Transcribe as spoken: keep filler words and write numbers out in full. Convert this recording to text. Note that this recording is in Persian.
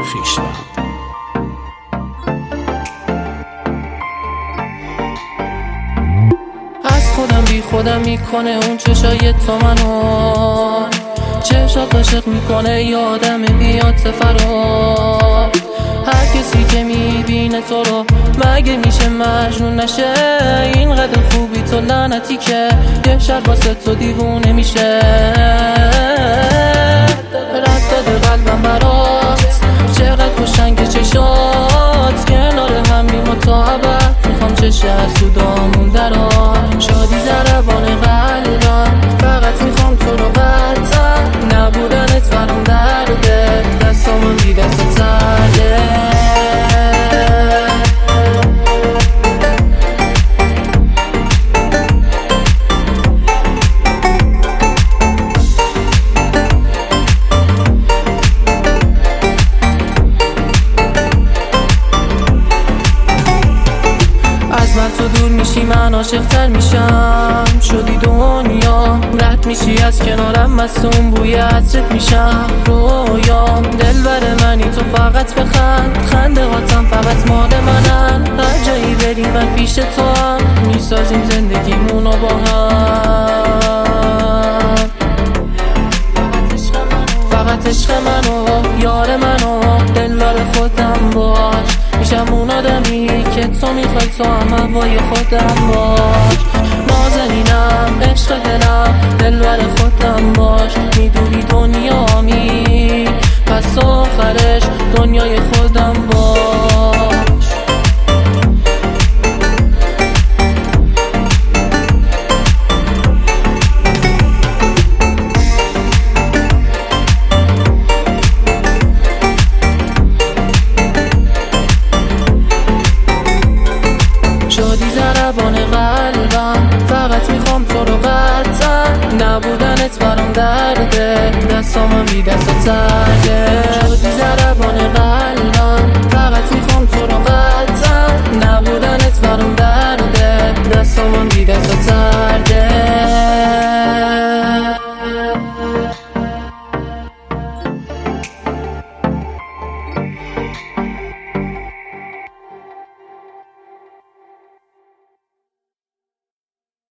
خویشتن. از خودم بی خودم میکنه اون چشای تو منو، چشات عاشق میکنه یادم بیاد فرا. هر کسی که میبینه تو رو مگه میشه مجنون نشه؟ اینقدر خوبی تو لعنتی که یه شب واسه تو دیوونه میشه. رد داده قلبم برات، چقدر خوشن که چشات کنار هم میمون تا ابد. میخوام چشه از تو دامون درات، شادی ضربان قلبم، فقط میخوام تو رو قطعا. نبودنت برام درده، دستامون بی دست ترده. من تو دور میشی من عاشق تر میشم، شدی دنیا رد میشی از کنارم، مصون بوی عطرت میشم رویام. دلبر منی تو فقط بخند، خنده هاتم فقط مال منن. هر جایی بری من پیش تو هم، میسازیم زندگیمونو با هم. فقط عشق منو، یار منو، دلدار خودم باش. میشم اون آدمی که تو میخوای، تو هم هوای خودم باش. نازنینم، عشق دلم، دلبر خودم باش. میدونی دنیامی، پس آخرش دنیای خودم باش. شادی ضربان قلبم، فقط میخوام تو رو قطعا. نبودنت برام درده، دستامم بی دست ترده.